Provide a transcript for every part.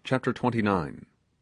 Chapter 29.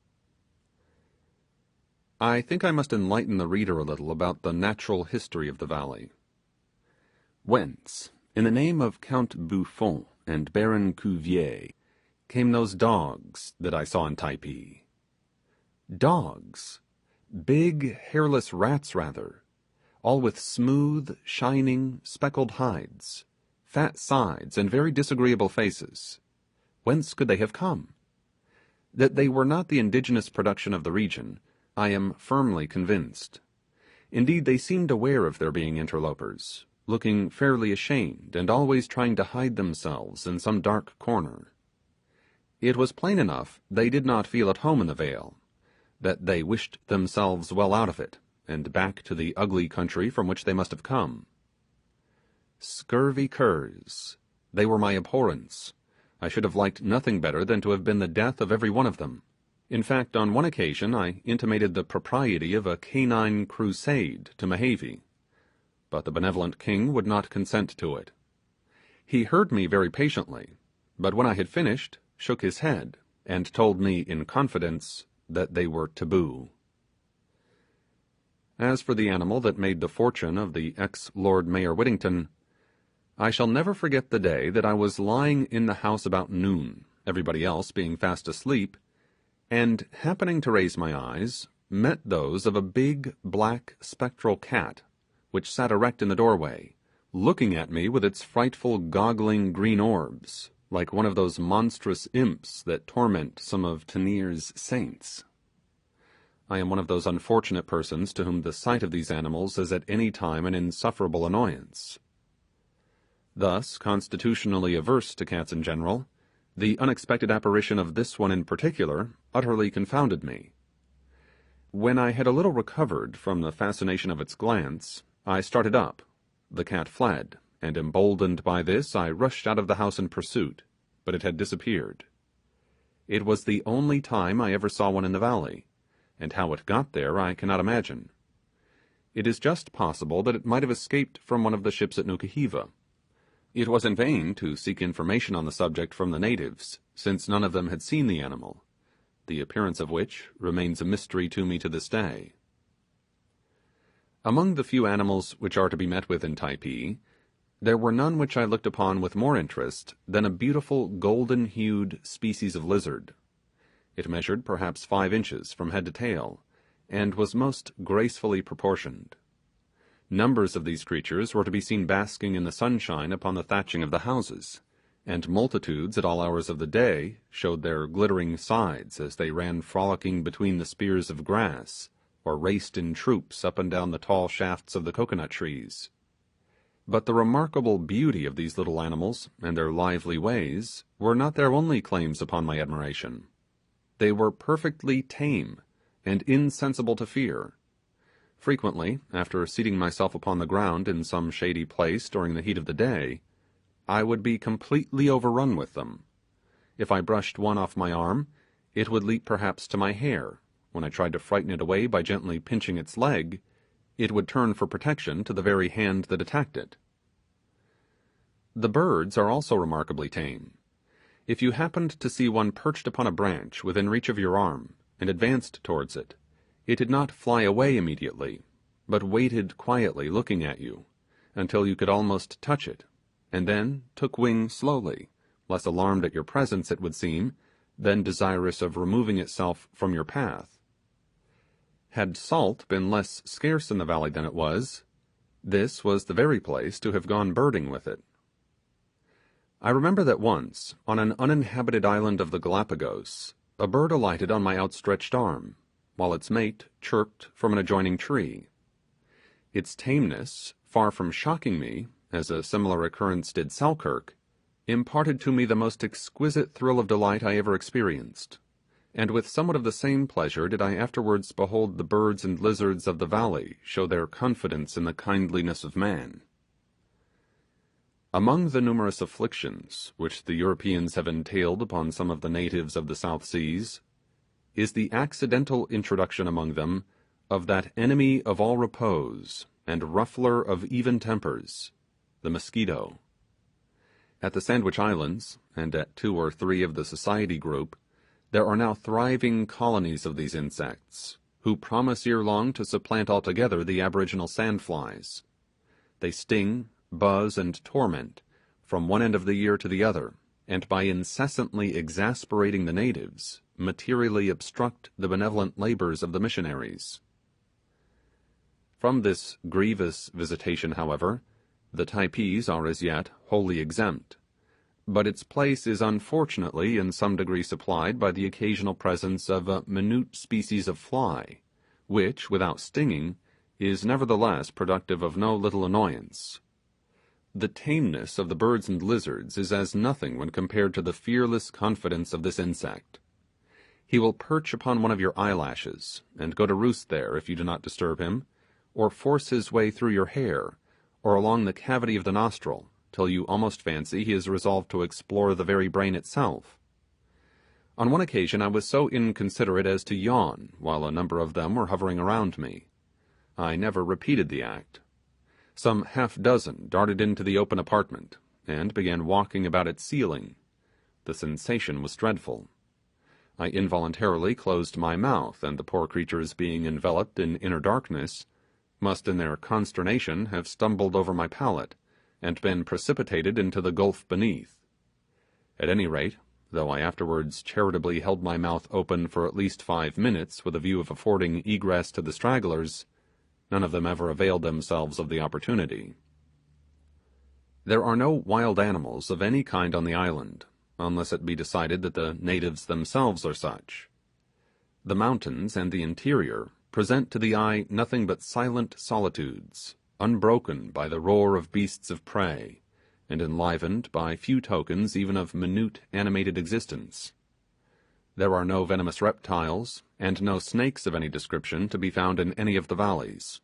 I think I must enlighten the reader a little about the natural history of the valley. Whence, in the name of Count Buffon and Baron Cuvier, came those dogs that I saw in Typee? Dogs! Big, hairless rats, rather, all with smooth, shining, speckled hides, fat sides, and very disagreeable faces. Whence could they have come? That they were not the indigenous production of the region, I am firmly convinced. Indeed, they seemed aware of their being interlopers, looking fairly ashamed, and always trying to hide themselves in some dark corner. It was plain enough they did not feel at home in the vale, that they wished themselves well out of it, and back to the ugly country from which they must have come. Scurvy curs! They were my abhorrence. I should have liked nothing better than to have been the death of every one of them. In fact, on one occasion I intimated the propriety of a canine crusade to Mehevi, but the benevolent king would not consent to it. He heard me very patiently, but when I had finished, shook his head, and told me in confidence that they were taboo. As for the animal that made the fortune of the ex-Lord Mayor Whittington, I shall never forget the day that I was lying in the house about noon, everybody else being fast asleep, and happening to raise my eyes, met those of a big, black, spectral cat, which sat erect in the doorway, looking at me with its frightful goggling green orbs, like one of those monstrous imps that torment some of Teniers' saints. I am one of those unfortunate persons to whom the sight of these animals is at any time an insufferable annoyance. Thus, constitutionally averse to cats in general, the unexpected apparition of this one in particular utterly confounded me. When I had a little recovered from the fascination of its glance, I started up, the cat fled, and emboldened by this I rushed out of the house in pursuit, but it had disappeared. It was the only time I ever saw one in the valley, and how it got there I cannot imagine. It is just possible that it might have escaped from one of the ships at Nukuheva. It was in vain to seek information on the subject from the natives, since none of them had seen the animal, the appearance of which remains a mystery to me to this day. Among the few animals which are to be met with in Typee, there were none which I looked upon with more interest than a beautiful golden-hued species of lizard. It measured perhaps 5 inches from head to tail, and was most gracefully proportioned. Numbers of these creatures were to be seen basking in the sunshine upon the thatching of the houses, and multitudes at all hours of the day showed their glittering sides as they ran frolicking between the spears of grass, or raced in troops up and down the tall shafts of the coconut trees. But the remarkable beauty of these little animals, and their lively ways, were not their only claims upon my admiration. They were perfectly tame, and insensible to fear. Frequently, after seating myself upon the ground in some shady place during the heat of the day, I would be completely overrun with them. If I brushed one off my arm, it would leap perhaps to my hair. When I tried to frighten it away by gently pinching its leg, it would turn for protection to the very hand that attacked it. The birds are also remarkably tame. If you happened to see one perched upon a branch within reach of your arm, and advanced towards it, it did not fly away immediately, but waited quietly looking at you, until you could almost touch it, and then took wing slowly, less alarmed at your presence, it would seem, than desirous of removing itself from your path. Had salt been less scarce in the valley than it was, this was the very place to have gone birding with it. I remember that once, on an uninhabited island of the Galapagos, a bird alighted on my outstretched arm, while its mate chirped from an adjoining tree. Its tameness, far from shocking me, as a similar occurrence did Selkirk, imparted to me the most exquisite thrill of delight I ever experienced, and with somewhat of the same pleasure did I afterwards behold the birds and lizards of the valley show their confidence in the kindliness of man. Among the numerous afflictions which the Europeans have entailed upon some of the natives of the South Seas, is the accidental introduction among them of that enemy of all repose and ruffler of even tempers, the mosquito. At the Sandwich Islands, and at 2 or 3 of the Society group, there are now thriving colonies of these insects, who promise ere long to supplant altogether the aboriginal sandflies. They sting, buzz, and torment from one end of the year to the other, and by incessantly exasperating the natives, materially obstruct the benevolent labours of the missionaries. From this grievous visitation, however, the Typees are as yet wholly exempt, but its place is unfortunately in some degree supplied by the occasional presence of a minute species of fly, which, without stinging, is nevertheless productive of no little annoyance. The tameness of the birds and lizards is as nothing when compared to the fearless confidence of this insect. He will perch upon one of your eyelashes, and go to roost there if you do not disturb him, or force his way through your hair, or along the cavity of the nostril, till you almost fancy he is resolved to explore the very brain itself. On one occasion I was so inconsiderate as to yawn while a number of them were hovering around me. I never repeated the act. Some half-dozen darted into the open apartment, and began walking about its ceiling. The sensation was dreadful. I involuntarily closed my mouth, and the poor creatures, being enveloped in inner darkness, must in their consternation have stumbled over my palate, and been precipitated into the gulf beneath. At any rate, though I afterwards charitably held my mouth open for at least 5 minutes with a view of affording egress to the stragglers, none of them ever availed themselves of the opportunity. There are no wild animals of any kind on the island, unless it be decided that the natives themselves are such. The mountains and the interior present to the eye nothing but silent solitudes, unbroken by the roar of beasts of prey, and enlivened by few tokens even of minute animated existence. There are no venomous reptiles, and no snakes of any description to be found in any of the valleys.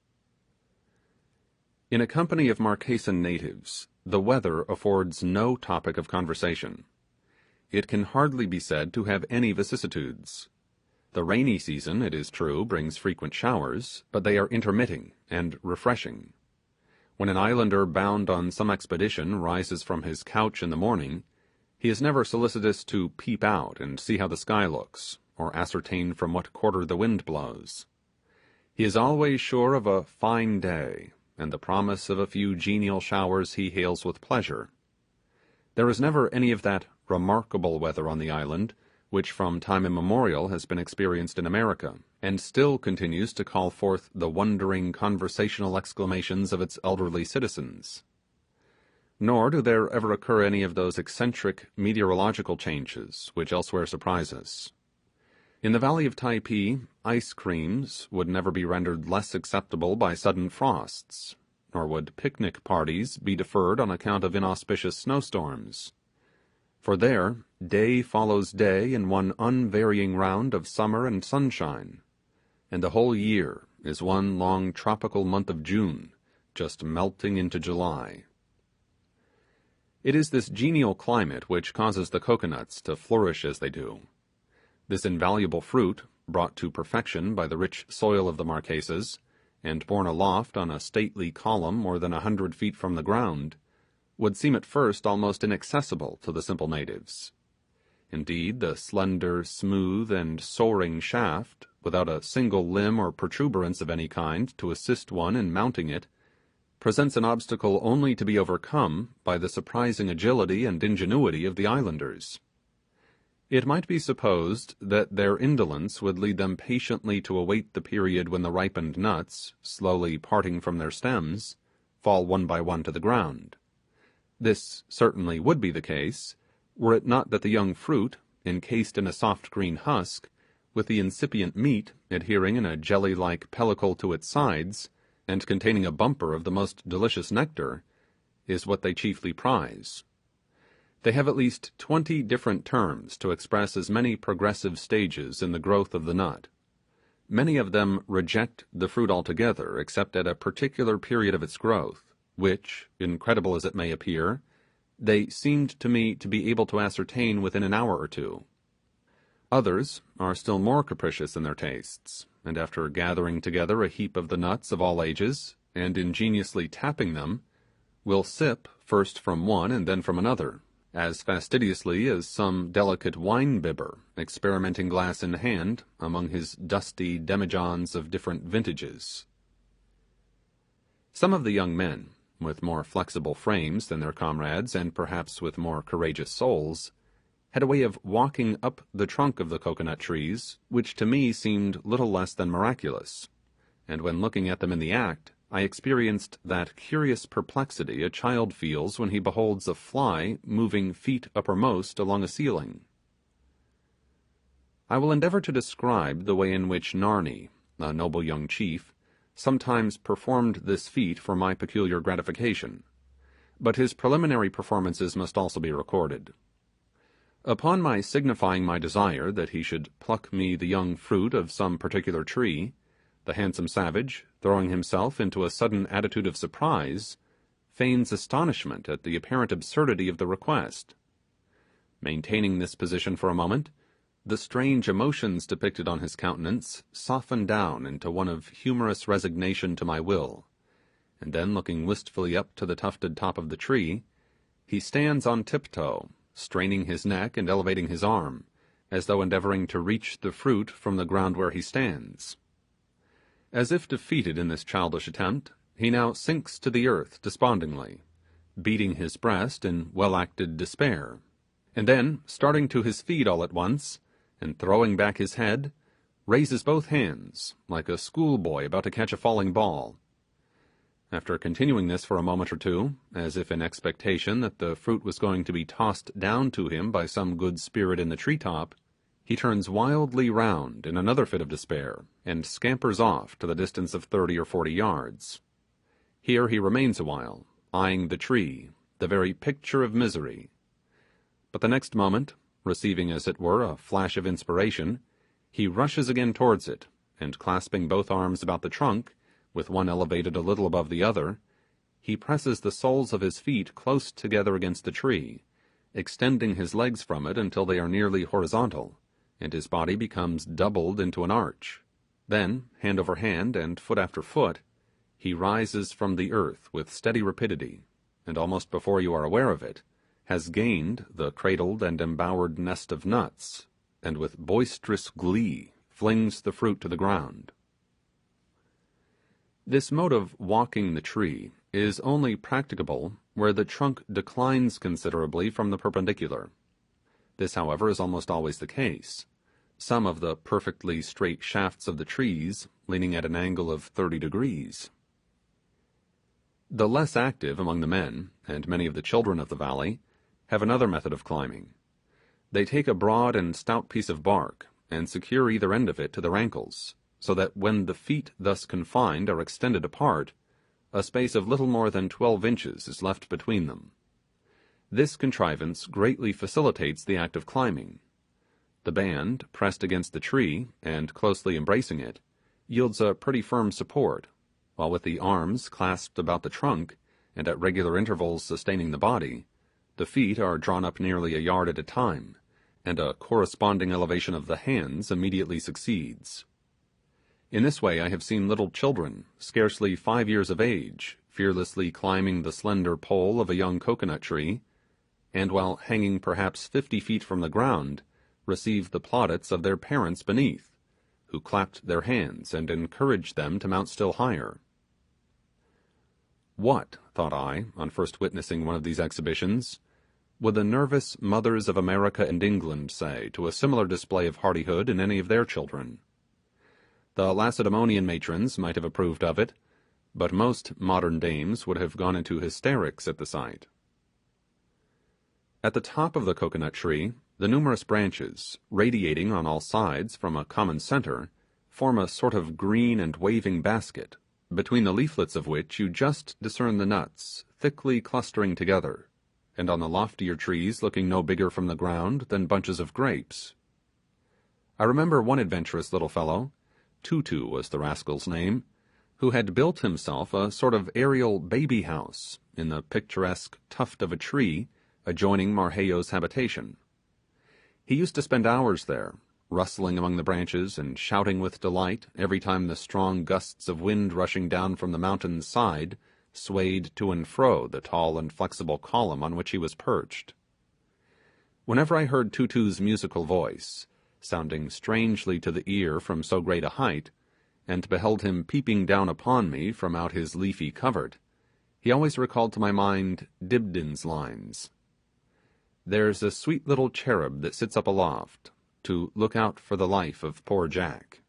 In a company of Marquesan natives, the weather affords no topic of conversation. It can hardly be said to have any vicissitudes. The rainy season, it is true, brings frequent showers, but they are intermitting and refreshing. When an islander bound on some expedition rises from his couch in the morning, he is never solicitous to peep out and see how the sky looks, or ascertain from what quarter the wind blows. He is always sure of a fine day, and the promise of a few genial showers he hails with pleasure. There is never any of that remarkable weather on the island, which from time immemorial has been experienced in America, and still continues to call forth the wondering conversational exclamations of its elderly citizens. Nor do there ever occur any of those eccentric meteorological changes which elsewhere surprise us. In the valley of Typee, ice creams would never be rendered less acceptable by sudden frosts, nor would picnic parties be deferred on account of inauspicious snowstorms. For there, day follows day in one unvarying round of summer and sunshine, and the whole year is one long tropical month of June, just melting into July. It is this genial climate which causes the coconuts to flourish as they do. This invaluable fruit, brought to perfection by the rich soil of the Marquesas, and borne aloft on a stately column more than 100 feet from the ground, would seem at first almost inaccessible to the simple natives. Indeed, the slender, smooth, and soaring shaft, without a single limb or protuberance of any kind to assist one in mounting it, presents an obstacle only to be overcome by the surprising agility and ingenuity of the islanders. It might be supposed that their indolence would lead them patiently to await the period when the ripened nuts, slowly parting from their stems, fall one by one to the ground. This certainly would be the case, were it not that the young fruit, encased in a soft green husk, with the incipient meat adhering in a jelly-like pellicle to its sides, and containing a bumper of the most delicious nectar, is what they chiefly prize. They have at least 20 different terms to express as many progressive stages in the growth of the nut. Many of them reject the fruit altogether except at a particular period of its growth, which, incredible as it may appear, they seemed to me to be able to ascertain within an hour or two. Others are still more capricious in their tastes, and after gathering together a heap of the nuts of all ages, and ingeniously tapping them, will sip first from one and then from another, as fastidiously as some delicate wine bibber experimenting glass in hand among his dusty demijohns of different vintages. Some of the young men, with more flexible frames than their comrades, and perhaps with more courageous souls, had a way of walking up the trunk of the coconut trees which to me seemed little less than miraculous, and when looking at them in the act, I experienced that curious perplexity a child feels when he beholds a fly moving feet uppermost along a ceiling. I will endeavour to describe the way in which Narni, a noble young chief, sometimes performed this feat for my peculiar gratification, but his preliminary performances must also be recorded. Upon my signifying my desire that he should pluck me the young fruit of some particular tree, the handsome savage, throwing himself into a sudden attitude of surprise, feigns astonishment at the apparent absurdity of the request. Maintaining this position for a moment, the strange emotions depicted on his countenance soften down into one of humorous resignation to my will, and then looking wistfully up to the tufted top of the tree, he stands on tiptoe, straining his neck and elevating his arm, as though endeavouring to reach the fruit from the ground where he stands. As if defeated in this childish attempt, he now sinks to the earth despondingly, beating his breast in well-acted despair, and then, starting to his feet all at once, and throwing back his head, raises both hands, like a schoolboy about to catch a falling ball. After continuing this for a moment or two, as if in expectation that the fruit was going to be tossed down to him by some good spirit in the tree-top, he turns wildly round in another fit of despair, and scampers off to the distance of 30 or 40 yards. Here he remains a while, eyeing the tree, the very picture of misery. But the next moment, receiving as it were a flash of inspiration, he rushes again towards it, and clasping both arms about the trunk, with one elevated a little above the other, he presses the soles of his feet close together against the tree, extending his legs from it until they are nearly horizontal, and his body becomes doubled into an arch. Then, hand over hand and foot after foot, he rises from the earth with steady rapidity, and almost before you are aware of it, has gained the cradled and embowered nest of nuts, and with boisterous glee flings the fruit to the ground. This mode of walking the tree is only practicable where the trunk declines considerably from the perpendicular. This, however, is almost always the case, some of the perfectly straight shafts of the trees leaning at an angle of 30 degrees. The less active among the men, and many of the children of the valley, have another method of climbing. They take a broad and stout piece of bark, and secure either end of it to their ankles, so that when the feet thus confined are extended apart, a space of little more than 12 inches is left between them. This contrivance greatly facilitates the act of climbing. The band, pressed against the tree, and closely embracing it, yields a pretty firm support, while with the arms clasped about the trunk, and at regular intervals sustaining the body, the feet are drawn up nearly a yard at a time, and a corresponding elevation of the hands immediately succeeds. In this way I have seen little children, scarcely 5 years of age, fearlessly climbing the slender pole of a young coconut tree, and while hanging perhaps 50 feet from the ground, receive the plaudits of their parents beneath, who clapped their hands and encouraged them to mount still higher. What, thought I, on first witnessing one of these exhibitions, would the nervous mothers of America and England say to a similar display of hardihood in any of their children? The Lacedaemonian matrons might have approved of it, but most modern dames would have gone into hysterics at the sight. At the top of the coconut tree, the numerous branches, radiating on all sides from a common centre, form a sort of green and waving basket, between the leaflets of which you just discern the nuts thickly clustering together, and on the loftier trees looking no bigger from the ground than bunches of grapes. I remember one adventurous little fellow, Tutu was the rascal's name, who had built himself a sort of aerial baby house in the picturesque tuft of a tree adjoining Marheyo's habitation. He used to spend hours there, rustling among the branches and shouting with delight every time the strong gusts of wind rushing down from the mountain's side swayed to and fro the tall and flexible column on which he was perched. Whenever I heard Tutu's musical voice, sounding strangely to the ear from so great a height, and beheld him peeping down upon me from out his leafy covert, he always recalled to my mind Dibdin's lines: "There's a sweet little cherub that sits up aloft, to look out for the life of poor Jack."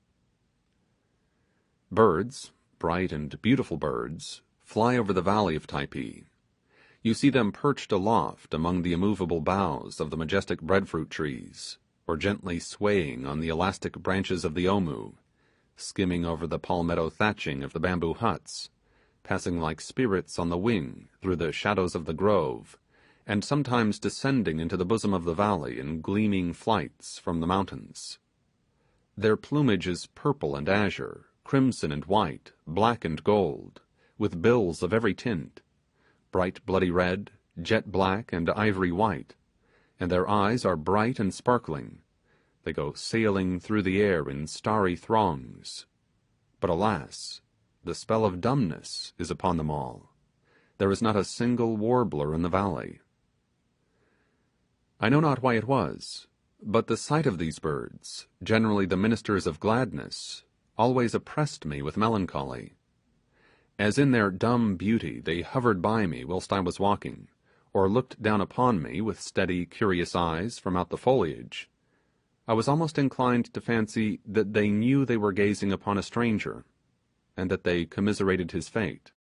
Birds, bright and beautiful birds, fly over the valley of Typee. You see them perched aloft among the immovable boughs of the majestic breadfruit trees, or gently swaying on the elastic branches of the omu, skimming over the palmetto thatching of the bamboo huts, passing like spirits on the wing through the shadows of the grove, and sometimes descending into the bosom of the valley in gleaming flights from the mountains. Their plumage is purple and azure, crimson and white, black and gold, with bills of every tint, bright bloody red, jet black, and ivory white, and their eyes are bright and sparkling. They go sailing through the air in starry throngs. But alas, the spell of dumbness is upon them all. There is not a single warbler in the valley. I know not why it was, but the sight of these birds, generally the ministers of gladness, always oppressed me with melancholy. As in their dumb beauty they hovered by me whilst I was walking, or looked down upon me with steady, curious eyes from out the foliage, I was almost inclined to fancy that they knew they were gazing upon a stranger, and that they commiserated his fate.